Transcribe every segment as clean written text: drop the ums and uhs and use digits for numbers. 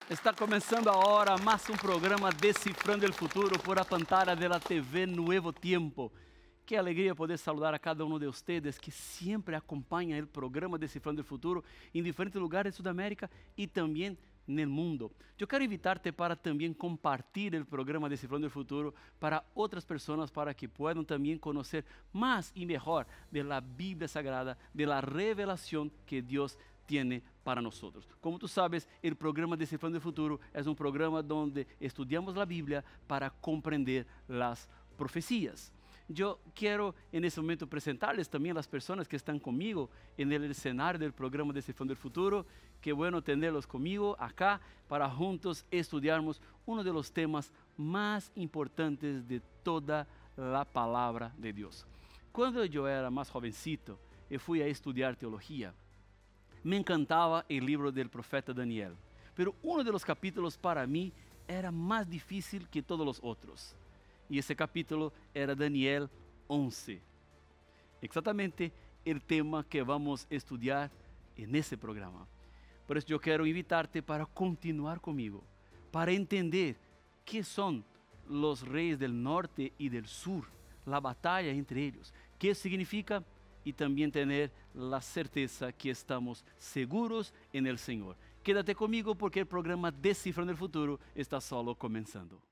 Está começando agora mais um programa Decifrando o Futuro por a pantalla de la TV Nuevo Tiempo. Qué alegría poder saludar a cada uno de ustedes que siempre acompaña el programa Decifrando el Futuro en diferentes lugares de Sudamérica y también en el mundo. Yo quiero invitarte para también compartir el programa Decifrando el Futuro para otras personas para que puedan también conocer más y mejor de la Biblia Sagrada, de la revelación que Dios tiene para nosotros. Como tú sabes, el programa Decifrando el Futuro es un programa donde estudiamos la Biblia para comprender las profecías. Yo quiero en este momento presentarles también a las personas que están conmigo en el escenario del programa Descifrando el Futuro. Qué bueno tenerlos conmigo acá para juntos estudiarmos uno de los temas más importantes de toda la palabra de Dios. Cuando yo era más jovencito y fui a estudiar teología, me encantaba el libro del profeta Daniel, pero uno de los capítulos para mí era más difícil que todos los otros. Y ese capítulo era Daniel 11. Exactamente el tema que vamos a estudiar en ese programa. Por eso yo quiero invitarte para continuar conmigo, para entender qué son los reyes del norte y del sur, la batalla entre ellos, qué significa y también tener la certeza que estamos seguros en el Señor. Quédate conmigo porque el programa Descifrando el Futuro está solo comenzando.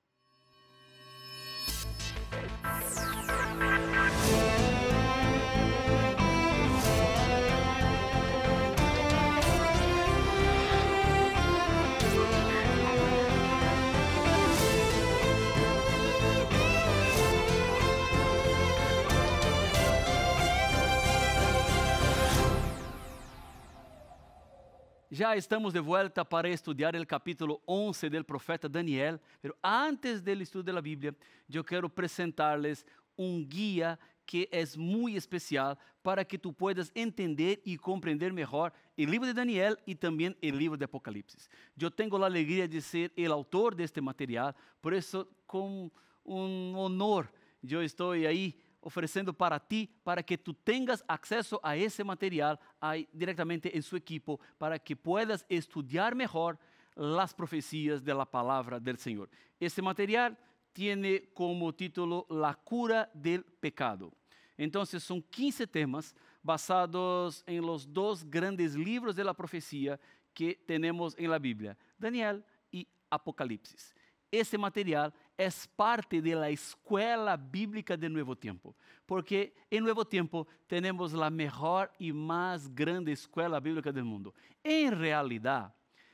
Ya estamos de vuelta para estudiar el capítulo 11 del profeta Daniel, pero antes del estudio de la Biblia, yo quiero presentarles un guía que es muy especial para que tú puedas entender y comprender mejor el libro de Daniel y también el libro de Apocalipsis. Yo tengo la alegría de ser el autor de este material, por eso con un honor yo estoy ahí ofreciendo para ti, para que tú tengas acceso a ese material ahí directamente en su equipo, para que puedas estudiar mejor las profecías de la palabra del Señor. Este material tiene como título La cura del pecado. Entonces son 15 temas basados en los dos grandes libros de la profecía que tenemos en la Biblia, Daniel y Apocalipsis. Ese material es parte de la escuela bíblica del Nuevo Tiempo, porque en Nuevo Tiempo tenemos la mejor y más grande escuela bíblica del mundo. En realidad,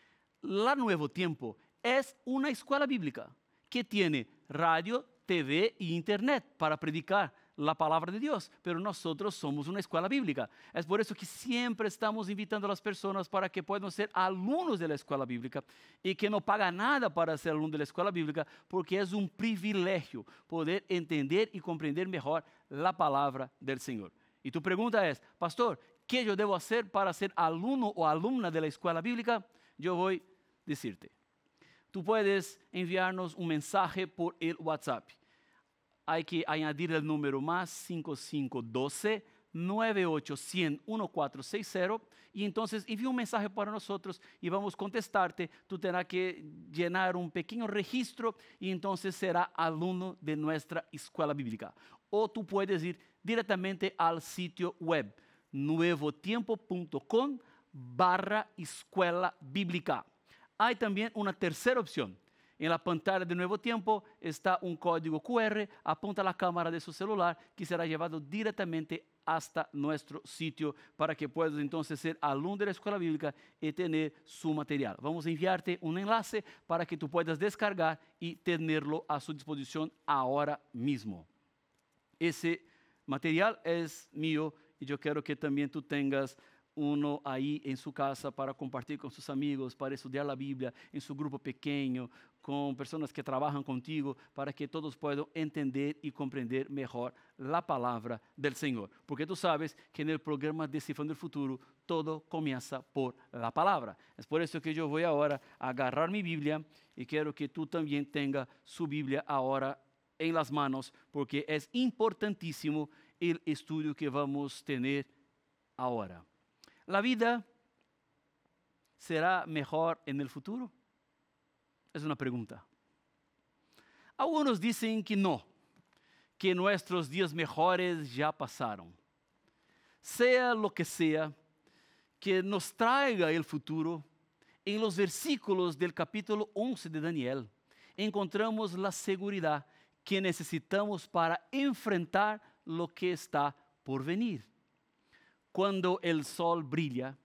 la Nuevo Tiempo es una escuela bíblica que tiene radio, TV y internet para predicar la palabra de Dios, pero nosotros somos una escuela bíblica. Es por eso que siempre estamos invitando a las personas para que puedan ser alumnos de la escuela bíblica y que no pagan nada para ser alumno de la escuela bíblica, porque es un privilegio poder entender y comprender mejor la palabra del Señor. Y tu pregunta es, pastor, ¿qué yo debo hacer para ser alumno o alumna de la escuela bíblica? Yo voy a decirte. Tú puedes enviarnos un mensaje por el WhatsApp. Hay que añadir el número más 5512 9810 1460 y entonces envía un mensaje para nosotros y vamos a contestarte. Tú tendrás que llenar un pequeño registro y entonces será alumno de nuestra escuela bíblica. O tú puedes ir directamente al sitio web nuevotiempo.com/escuela bíblica. Hay también una tercera opción. En la pantalla de Nuevo Tiempo está un código QR, apunta a la cámara de su celular que será llevado directamente hasta nuestro sitio para que puedas entonces ser alumno de la escuela bíblica y tener su material. Vamos a enviarte un enlace para que tú puedas descargar y tenerlo a su disposición ahora mismo. Ese material es mío y yo quiero que también tú tengas uno ahí en su casa para compartir con sus amigos, para estudiar la Biblia en su grupo pequeño, con personas que trabajan contigo, para que todos puedan entender y comprender mejor la palabra del Señor. Porque tú sabes que en el programa Descifrando el Futuro todo comienza por la palabra. Es por eso que yo voy ahora a agarrar mi Biblia y quiero que tú también tengas su Biblia ahora en las manos, porque es importantísimo el estudio que vamos a tener ahora. ¿La vida será mejor en el futuro? Es una pregunta. Algunos dicen que no, que nuestros días mejores ya pasaron. Sea lo que sea que nos traiga el futuro, en los versículos del capítulo 11 de Daniel, encontramos la seguridad que necesitamos para enfrentar lo que está por venir. Cuando el sol brilla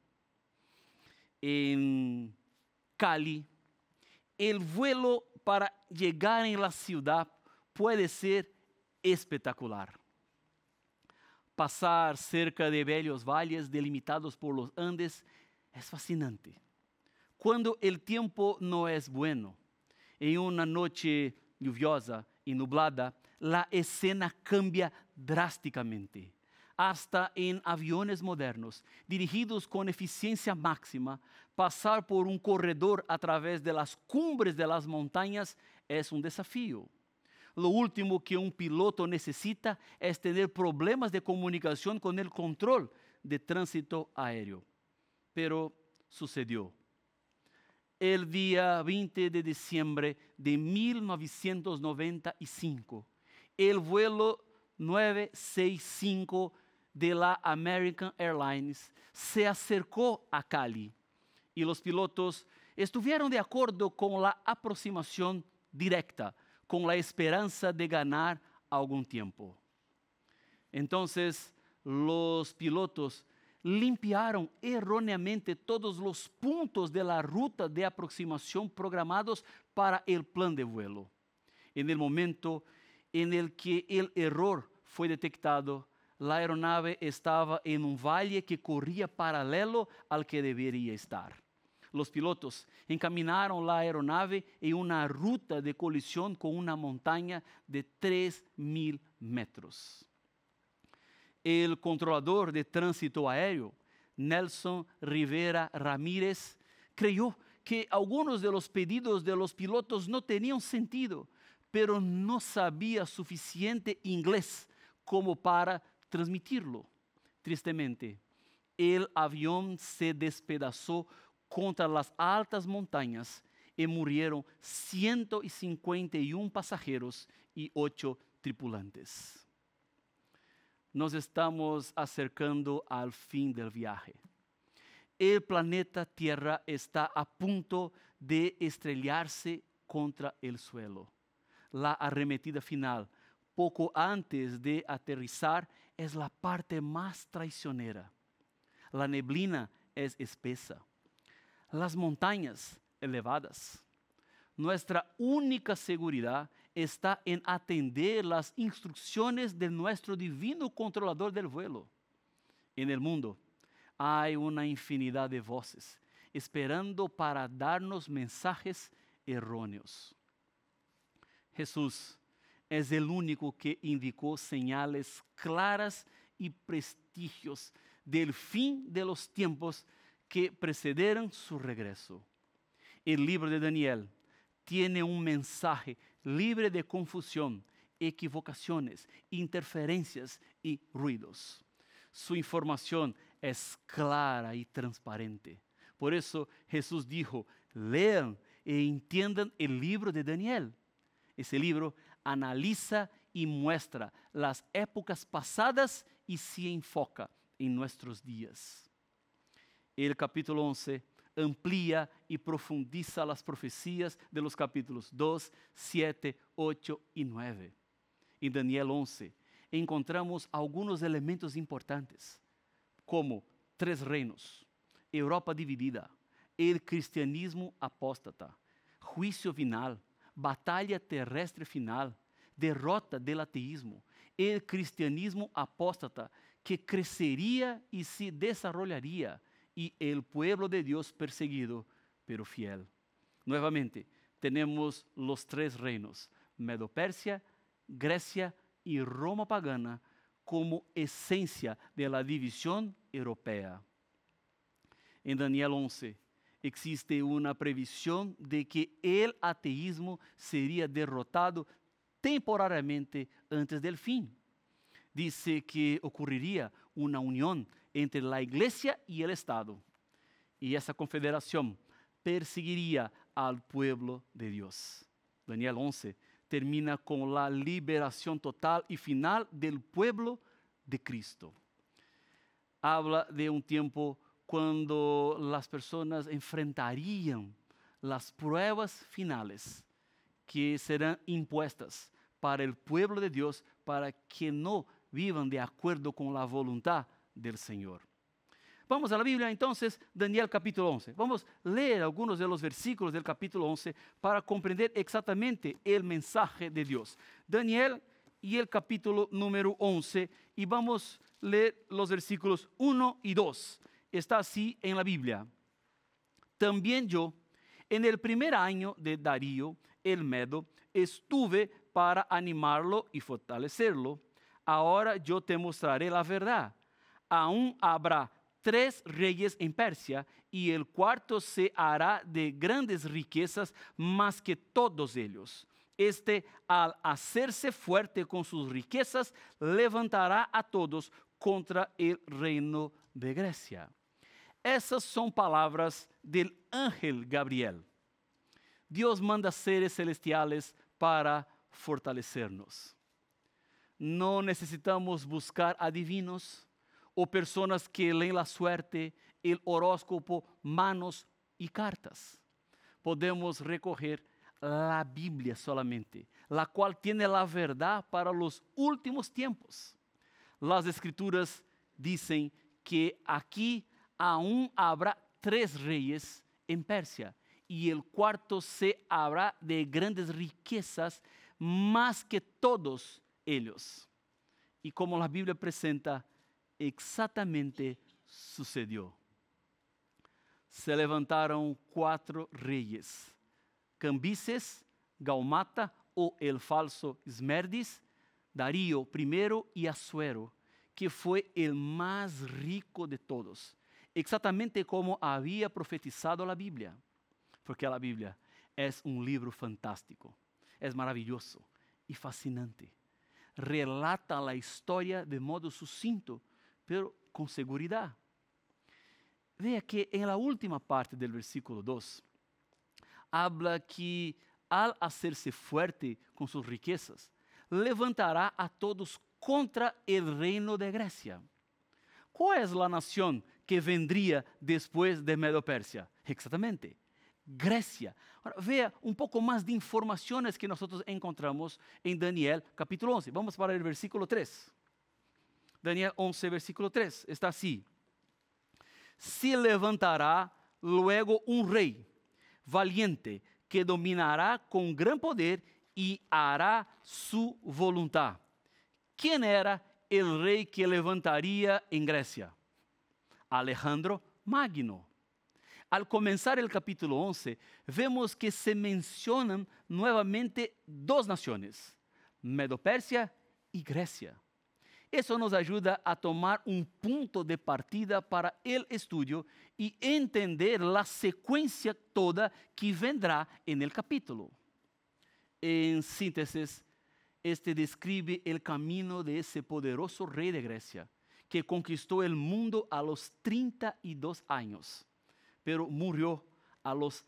en Cali, el vuelo para llegar en la ciudad puede ser espectacular. Pasar cerca de bellos valles delimitados por los Andes es fascinante. Cuando el tiempo no es bueno, en una noche lluviosa y nublada, la escena cambia drásticamente. Hasta en aviones modernos, dirigidos con eficiencia máxima, pasar por un corredor a través de las cumbres de las montañas es un desafío. Lo último que un piloto necesita es tener problemas de comunicación con el control de tránsito aéreo. Pero sucedió. El día 20 de diciembre de 1995, el vuelo 965 de la American Airlines se acercó a Cali y los pilotos estuvieron de acuerdo con la aproximación directa, con la esperanza de ganar algún tiempo. Entonces, los pilotos limpiaron erróneamente todos los puntos de la ruta de aproximación programados para el plan de vuelo. En el momento en el que el error fue detectado, la aeronave estaba en un valle que corría paralelo al que debería estar. Los pilotos encaminaron la aeronave en una ruta de colisión con una montaña de 3,000 metros. El controlador de tránsito aéreo, Nelson Rivera Ramírez, creyó que algunos de los pedidos de los pilotos no tenían sentido, pero no sabía suficiente inglés como para transmitirlo. Tristemente, el avión se despedazó contra las altas montañas y murieron 151 pasajeros y 8 tripulantes. Nos estamos acercando al fin del viaje. El planeta Tierra está a punto de estrellarse contra el suelo. La arremetida final, poco antes de aterrizar, es la parte más traicionera. La neblina es espesa. Las montañas elevadas. Nuestra única seguridad está en atender las instrucciones de nuestro divino controlador del vuelo. En el mundo hay una infinidad de voces esperando para darnos mensajes erróneos. Jesús es el único que indicó señales claras y prestigios del fin de los tiempos que precederán su regreso. El libro de Daniel tiene un mensaje libre de confusión, equivocaciones, interferencias y ruidos. Su información es clara y transparente. Por eso Jesús dijo, lean e entiendan el libro de Daniel. Ese libro analiza y muestra las épocas pasadas y se enfoca en nuestros días. El capítulo 11 amplía y profundiza las profecías de los capítulos 2, 7, 8 y 9. En Daniel 11 encontramos algunos elementos importantes, como 3 reinos, Europa dividida, el cristianismo apóstata, juicio final, batalla terrestre final, derrota del ateísmo, el cristianismo apóstata que crecería y se desarrollaría, y el pueblo de Dios perseguido, pero fiel. Nuevamente, tenemos los 3 reinos, Medo-Persia, Grecia y Roma pagana, como esencia de la división europea. En Daniel 11 existe una previsión de que el ateísmo sería derrotado temporariamente antes del fin. Dice que ocurriría una unión entre la iglesia y el Estado. Y esa confederación perseguiría al pueblo de Dios. Daniel 11 termina con la liberación total y final del pueblo de Cristo. Habla de un tiempo cuando las personas enfrentarían las pruebas finales que serán impuestas para el pueblo de Dios, para que no vivan de acuerdo con la voluntad del Señor. Vamos a la Biblia entonces, Daniel capítulo 11. Vamos a leer algunos de los versículos del capítulo 11 para comprender exactamente el mensaje de Dios. Daniel y el capítulo número 11, y vamos a leer los versículos 1 y 2. Está así en la Biblia. También yo, en el primer año de Darío el Medo, estuve para animarlo y fortalecerlo. Ahora yo te mostraré la verdad. Aún habrá 3 reyes en Persia, y el cuarto se hará de grandes riquezas más que todos ellos. Al hacerse fuerte con sus riquezas, levantará a todos contra el reino de Grecia. Essas são palavras del ángel Gabriel. Dios manda seres celestiales para fortalecernos. No necesitamos buscar adivinos o personas que leen la suerte, el horóscopo, manos y cartas. Podemos recoger la Biblia solamente, la cual tiene la verdad para los últimos tiempos. Las Escrituras dicen que aquí aún habrá 3 reyes en Persia, y el cuarto se habrá de grandes riquezas más que todos ellos. Y como la Biblia presenta, exactamente sucedió. Se levantaron 4 reyes, Cambises, Gaumata o el falso Esmerdis, Darío I y Asuero, que fue el más rico de todos, exactamente como había profetizado la Biblia, porque la Biblia es un libro fantástico, es maravilloso y fascinante. Relata la historia de modo sucinto, pero con seguridad. Vea que en la última parte del versículo 2, habla que al hacerse fuerte con sus riquezas, levantará a todos contra el reino de Grecia. ¿Cuál es la nación que vendría después de Medo-Persia? Exactamente, Grecia. Ahora, vea un poco más de informaciones que nosotros encontramos en Daniel capítulo 11. Vamos para el versículo 3. Daniel 11, versículo 3, está así. Se levantará luego un rey valiente que dominará con gran poder y hará su voluntad. ¿Quién era el rey que levantaría en Grecia? Alejandro Magno. Al comenzar el capítulo 11, vemos que se mencionan nuevamente 2 naciones, Medo-Persia y Grecia. Eso nos ayuda a tomar un punto de partida para el estudio y entender la secuencia toda que vendrá en el capítulo. En síntesis, describe el camino de ese poderoso rey de Grecia, que conquistó el mundo a los 32 años, pero murió a los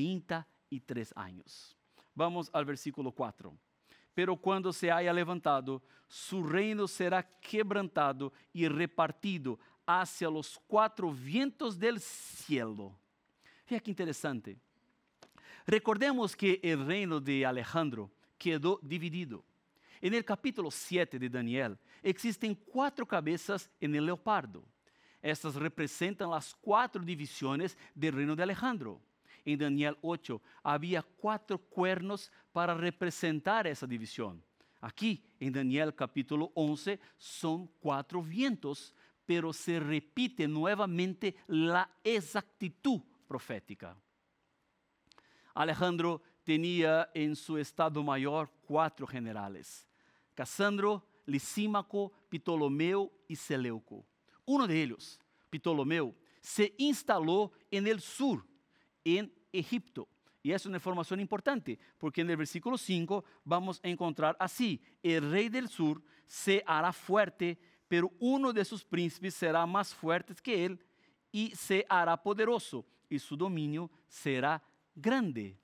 33 años. Vamos al versículo 4. Pero cuando se haya levantado, su reino será quebrantado y repartido hacia los 4 vientos del cielo. Vea que interesante. Recordemos que el reino de Alejandro quedó dividido. En el capítulo 7 de Daniel existen 4 cabezas en el leopardo. Estas representan las 4 divisiones del reino de Alejandro. En Daniel 8 había 4 cuernos para representar esa división. Aquí, en Daniel capítulo 11, son 4 vientos, pero se repite nuevamente la exactitud profética. Alejandro tenía en su estado mayor 4 generales: Casandro, Lisímaco, Ptolomeo y Seleuco. Uno de ellos, Ptolomeo, se instaló en el sur, en Egipto. Y es una información importante, porque en el versículo 5 vamos a encontrar así: el rey del sur se hará fuerte, pero uno de sus príncipes será más fuerte que él y se hará poderoso, y su dominio será grande.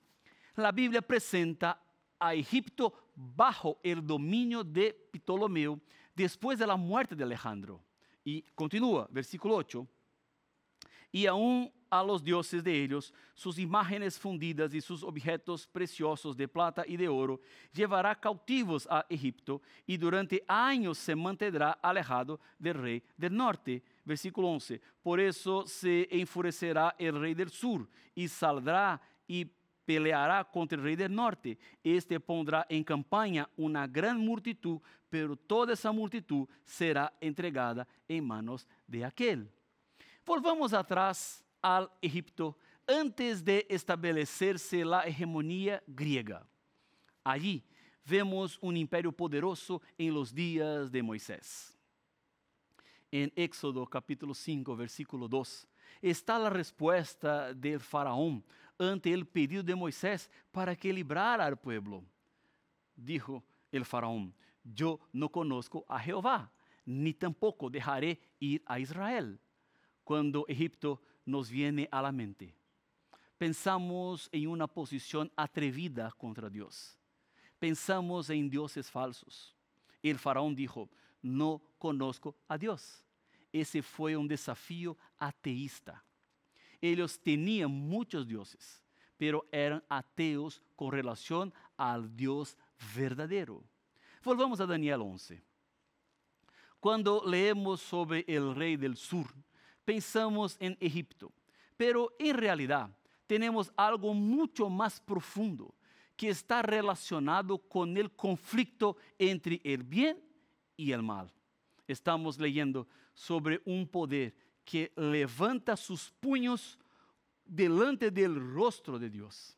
La Biblia presenta a Egipto bajo el dominio de Ptolomeo después de la muerte de Alejandro. Y continúa, versículo 8. Y aún a los dioses de ellos, sus imágenes fundidas y sus objetos preciosos de plata y de oro, llevará cautivos a Egipto y durante años se mantendrá alejado del rey del norte. Versículo 11. Por eso se enfurecerá el rey del sur y saldrá y peleará contra el rey del norte. Este pondrá en campaña una gran multitud, pero toda esa multitud será entregada en manos de aquel. Volvamos atrás al Egipto antes de establecerse la hegemonía griega. Allí vemos un imperio poderoso en los días de Moisés. En Éxodo capítulo 5, versículo 2, está la respuesta del faraón ante el pedido de Moisés para que librara al pueblo. Dijo el faraón: yo no conozco a Jehová, ni tampoco dejaré ir a Israel. Cuando Egipto nos viene a la mente, pensamos en una posición atrevida contra Dios. Pensamos en dioses falsos. El faraón dijo: no conozco a Dios. Ese fue un desafío ateísta. Ellos tenían muchos dioses, pero eran ateos con relación al Dios verdadero. Volvamos a Daniel 11. Cuando leemos sobre el rey del sur, pensamos en Egipto, pero en realidad tenemos algo mucho más profundo que está relacionado con el conflicto entre el bien y el mal. Estamos leyendo sobre un poder que levanta sus puños delante del rostro de Dios.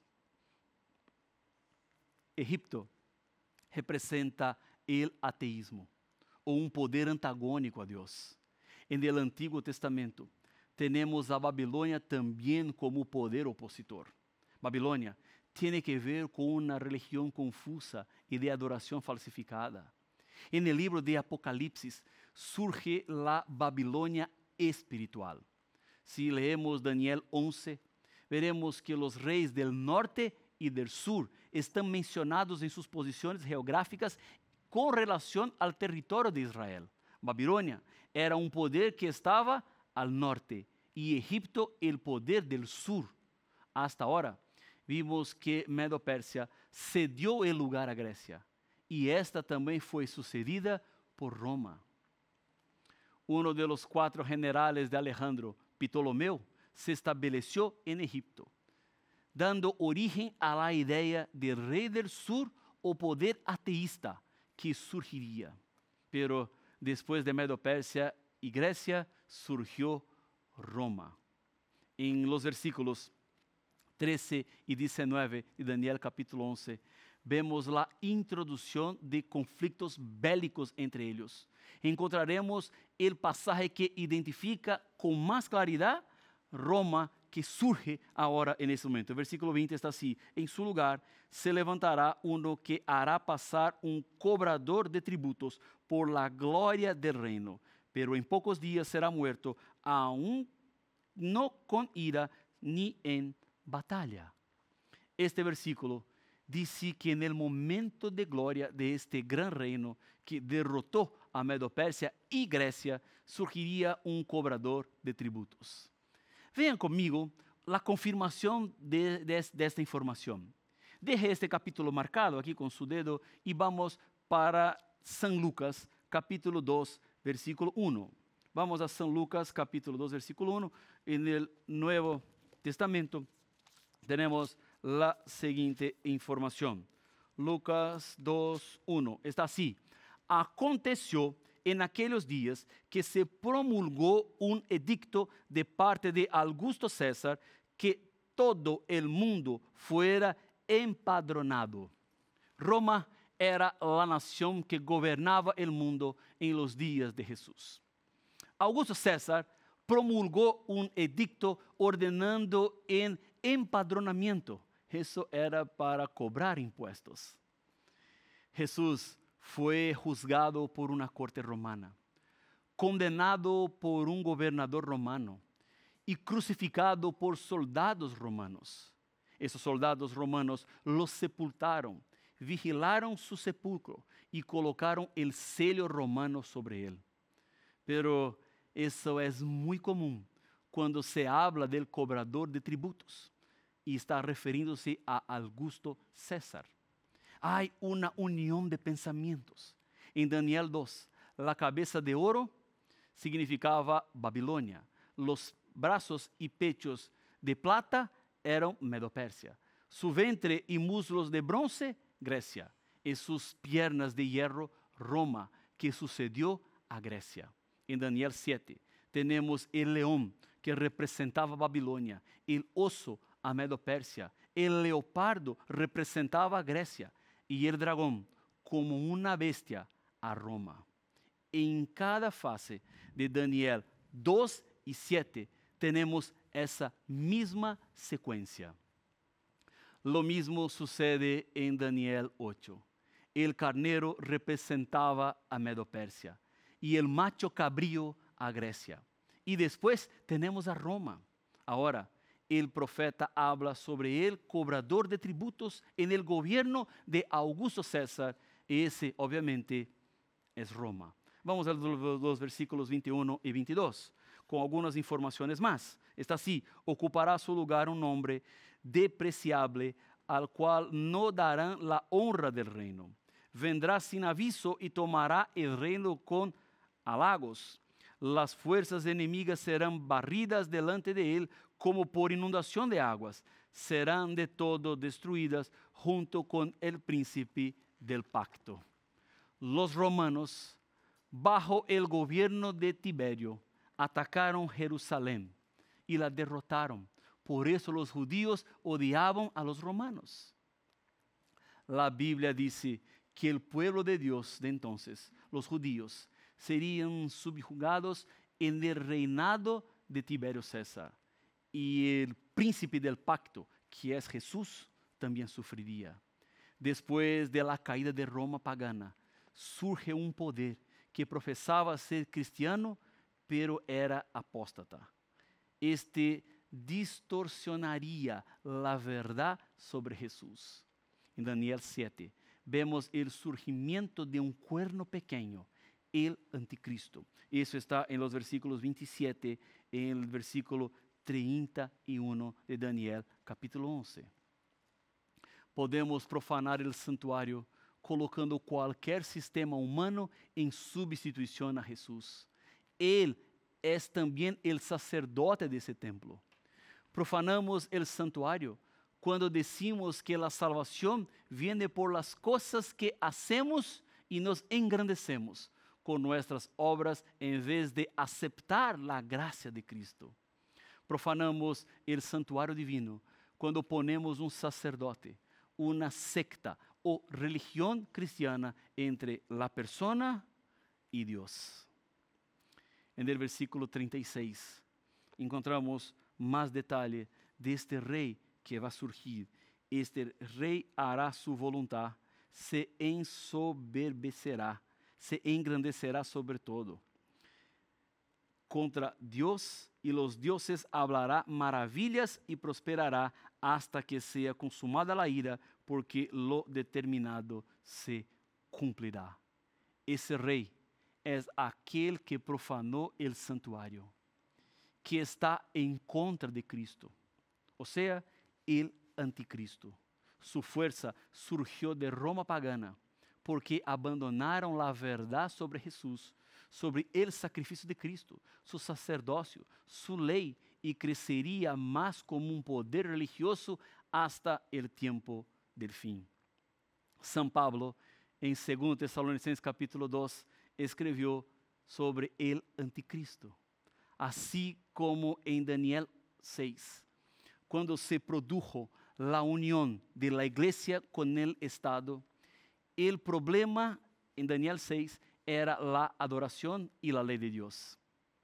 Egipto representa el ateísmo o un poder antagónico a Dios. En el Antiguo Testamento tenemos a Babilonia también como poder opositor. Babilonia tiene que ver con una religión confusa y de adoración falsificada. En el libro de Apocalipsis surge la Babilonia espiritual. Si leemos Daniel 11, veremos que los reyes del norte y del sur están mencionados en sus posiciones geográficas con relación al territorio de Israel. Babilonia era un poder que estaba al norte y Egipto el poder del sur. Hasta ahora vimos que Medo-Persia cedió el lugar a Grecia y esta también fue sucedida por Roma. Uno de los 4 generales de Alejandro, Ptolomeo, se estableció en Egipto, dando origen a la idea del rey del sur o poder ateísta que surgiría. Pero después de Medo-Persia y Grecia surgió Roma. En los versículos 13 y 19 de Daniel capítulo 11, vemos la introducción de conflictos bélicos entre ellos. Encontraremos el pasaje que identifica con más claridad Roma que surge ahora en este momento. El versículo 20 está así: en su lugar se levantará uno que hará pasar un cobrador de tributos por la gloria del reino, pero en pocos días será muerto, aún no con ira ni en batalla. Este versículo dice que en el momento de gloria de este gran reino que derrotó a Medo-Persia y Grecia, surgiría un cobrador de tributos. Vean conmigo la confirmación de esta información. Deje este capítulo marcado aquí con su dedo y vamos para San Lucas, capítulo 2, versículo 1. Vamos a San Lucas, capítulo 2, versículo 1. En el Nuevo Testamento tenemos la siguiente información. Lucas 2, 1. Está así: aconteció en aquellos días que se promulgó un edicto de parte de Augusto César que todo el mundo fuera empadronado. Roma era la nación que gobernaba el mundo en los días de Jesús. Augusto César promulgó un edicto ordenando el empadronamiento. Eso era para cobrar impuestos. Jesús fue juzgado por una corte romana, condenado por un gobernador romano y crucificado por soldados romanos. Esos soldados romanos los sepultaron, vigilaron su sepulcro y colocaron el sello romano sobre él. Pero eso es muy común cuando se habla del cobrador de tributos y está refiriéndose a Augusto César. Hay una unión de pensamientos. En Daniel 2, la cabeza de oro significaba Babilonia. Los brazos y pechos de plata eran Medo-Persia. Su vientre y muslos de bronce, Grecia. Y sus piernas de hierro, Roma, que sucedió a Grecia. En Daniel 7 tenemos el león que representaba Babilonia, el oso a Medo-Persia, el leopardo representaba a Grecia y el dragón como una bestia a Roma. En cada fase de Daniel 2 y 7 tenemos esa misma secuencia. Lo mismo sucede en Daniel 8. El carnero representaba a Medo-Persia y el macho cabrío a Grecia. Y después tenemos a Roma. Ahora, el profeta habla sobre el cobrador de tributos en el gobierno de Augusto César. Ese, obviamente, es Roma. Vamos a los versículos 21 y 22, con algunas informaciones más. Está así: ocupará su lugar un hombre despreciable al cual no darán la honra del reino. Vendrá sin aviso y tomará el reino con halagos. Las fuerzas enemigas serán barridas delante de él como por inundación de aguas. Serán de todo destruidas junto con el príncipe del pacto. Los romanos, bajo el gobierno de Tiberio, atacaron Jerusalén y la derrotaron. Por eso los judíos odiaban a los romanos. La Biblia dice que el pueblo de Dios de entonces, los judíos, serían subjugados en el reinado de Tiberio César. Y el príncipe del pacto, que es Jesús, también sufriría. Después de la caída de Roma pagana, surge un poder que profesaba ser cristiano, pero era apóstata. Este distorsionaría la verdad sobre Jesús. En Daniel 7 vemos el surgimiento de un cuerno pequeño, el anticristo. Eso está en los versículos 27, en el versículo 31 de Daniel, capítulo 11. Podemos profanar el santuario colocando cualquier sistema humano en sustitución a Jesús. Él es también el sacerdote de ese templo. Profanamos el santuario cuando decimos que la salvación viene por las cosas que hacemos y nos engrandecemos con nuestras obras en vez de aceptar la gracia de Cristo. Profanamos el santuario divino cuando ponemos un sacerdote, una secta o religión cristiana entre la persona y Dios. En el versículo 36 encontramos más detalle de este rey que va a surgir. Este rey hará su voluntad, se ensoberbecerá, se engrandecerá sobre todo. Contra Dios y los dioses hablará maravillas y prosperará hasta que sea consumada la ira, porque lo determinado se cumplirá. Ese rey es aquel que profanó el santuario, que está en contra de Cristo, o sea, el anticristo. Su fuerza surgió de Roma pagana, porque abandonaron la verdad sobre Jesús, sobre el sacrificio de Cristo, su sacerdocio, su ley, y crecería más como un poder religioso hasta el tiempo del fin. San Pablo, en 2 Tesalonicenses capítulo 2, escribió sobre el anticristo, así como en Daniel 6, cuando se produjo la unión de la iglesia con el Estado. El problema en Daniel 6 era la adoración y la ley de Dios.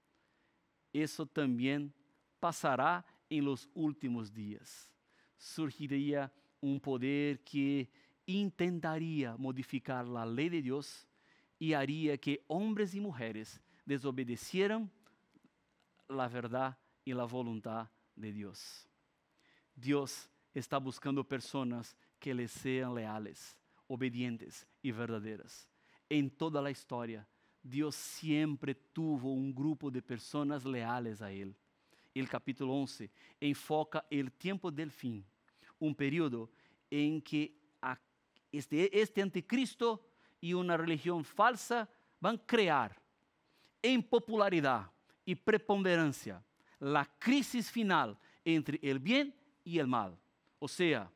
Eso también pasará en los últimos días. Surgiría un poder que intentaría modificar la ley de Dios y haría que hombres y mujeres desobedecieran la verdad y la voluntad de Dios. Dios está buscando personas que le sean leales, obedientes y verdaderas. En toda la historia, Dios siempre tuvo un grupo de personas leales a Él. El capítulo 11 enfoca el tiempo del fin, un periodo en que este anticristo y una religión falsa van a crear en popularidad y preponderancia la crisis final entre el bien y el mal, o sea,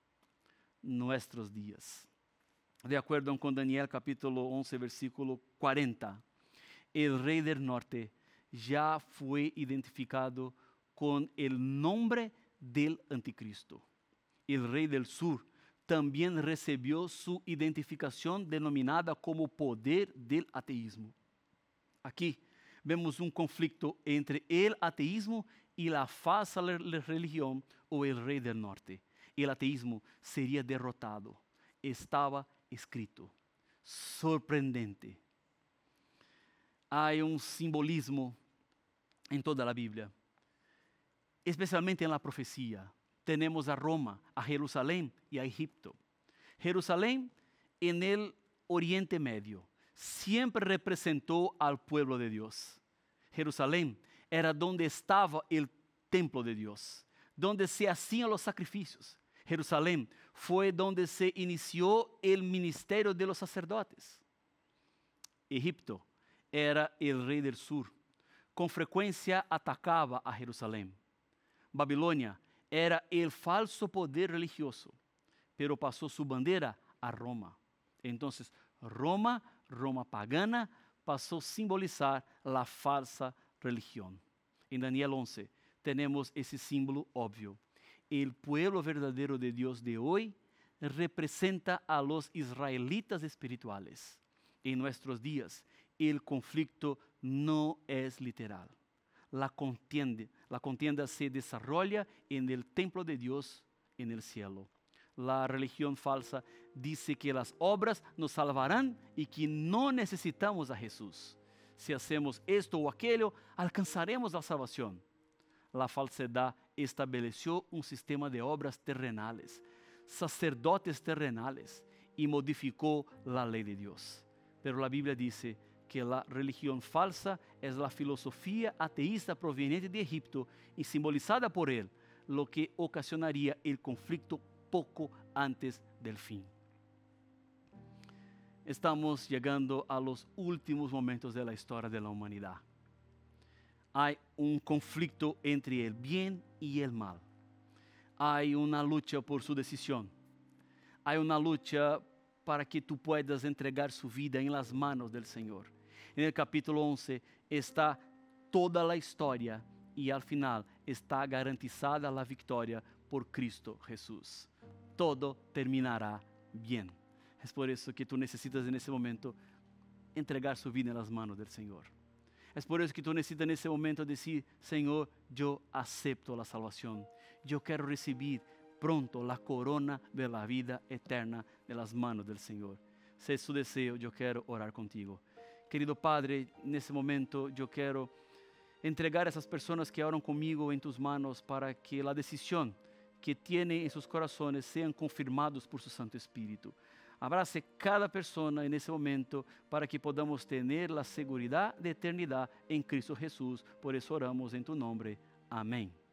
nuestros días. De acuerdo con Daniel capítulo 11, versículo 40, el rey del norte ya fue identificado con el nombre del anticristo. El rey del sur también recibió su identificación denominada como poder del ateísmo. Aquí vemos un conflicto entre el ateísmo y la falsa religión o el rey del norte. El ateísmo sería derrotado. Estaba escrito. Sorprendente. Hay un simbolismo en toda la Biblia, especialmente en la profecía. Tenemos a Roma, a Jerusalén y a Egipto. Jerusalén en el Oriente Medio siempre representó al pueblo de Dios. Jerusalén era donde estaba el templo de Dios, donde se hacían los sacrificios. Jerusalén fue donde se inició el ministerio de los sacerdotes. Egipto era el rey del sur. Con frecuencia atacaba a Jerusalén. Babilonia era el falso poder religioso, pero pasó su bandera a Roma. Entonces, Roma pagana, pasó a simbolizar la falsa religión. En Daniel 11 tenemos ese símbolo obvio. El pueblo verdadero de Dios de hoy representa a los israelitas espirituales. En nuestros días, el conflicto no es literal. La contienda se desarrolla en el templo de Dios en el cielo. La religión falsa dice que las obras nos salvarán y que no necesitamos a Jesús. Si hacemos esto o aquello, alcanzaremos la salvación. La falsedad estableció un sistema de obras terrenales, sacerdotes terrenales, y modificó la ley de Dios. Pero la Biblia dice que la religión falsa es la filosofía ateísta proveniente de Egipto y simbolizada por él, lo que ocasionaría el conflicto poco antes del fin. Estamos llegando a los últimos momentos de la historia de la humanidad. Hay un conflicto entre el bien y el mal. Hay una lucha por su decisión. Hay una lucha para que tú puedas entregar su vida en las manos del Señor. En el capítulo 11 está toda la historia y al final está garantizada la victoria por Cristo Jesús. Todo terminará bien. Es por eso que tú necesitas en ese momento entregar su vida en las manos del Señor. Es por eso que tú necesitas en ese momento decir, Señor, yo acepto la salvación. Yo quiero recibir pronto la corona de la vida eterna de las manos del Señor. Si es su deseo, yo quiero orar contigo. Querido Padre, en ese momento yo quiero entregar a esas personas que oran conmigo en tus manos para que la decisión que tienen en sus corazones sean confirmados por su Santo Espíritu. Abrace cada persona en ese momento para que podamos tener la seguridad de eternidad en Cristo Jesús. Por eso oramos en tu nombre. Amén.